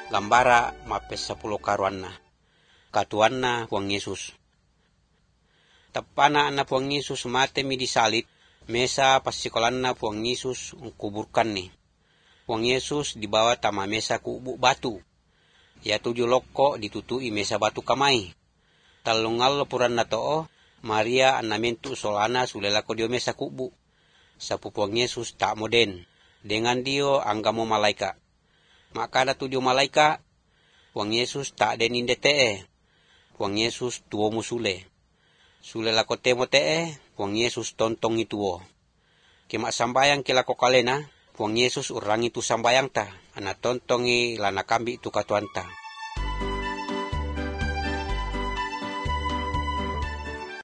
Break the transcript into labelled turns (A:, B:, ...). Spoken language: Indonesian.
A: Gambara mapes 10 karuanna. Katuanna Puang Yesus. Tapana na Puang Yesus mate mi disalib, mesa pasikolanna Puang Yesus kuburkan ni. Puang Yesus dibawa tama mesa kubu batu. Ya 7 loko ditutui mesa batu kamai. Talungal puran na too, Maria anamentu solana sulelako dio mesa kubu. Sapu Puang Yesus tak moden. Dengan dio anggamo malaika. Maka na tudio malaika, Puang Yesus tak denin detee. Puang Yesus tuo musule. Sule lako temo tee, Puang Yesus tontong ituo. Kema sambayang kilako kalena, Puang Yesus urangi tu sambayang ta. Ana tontongi lana kambi tu katuanta.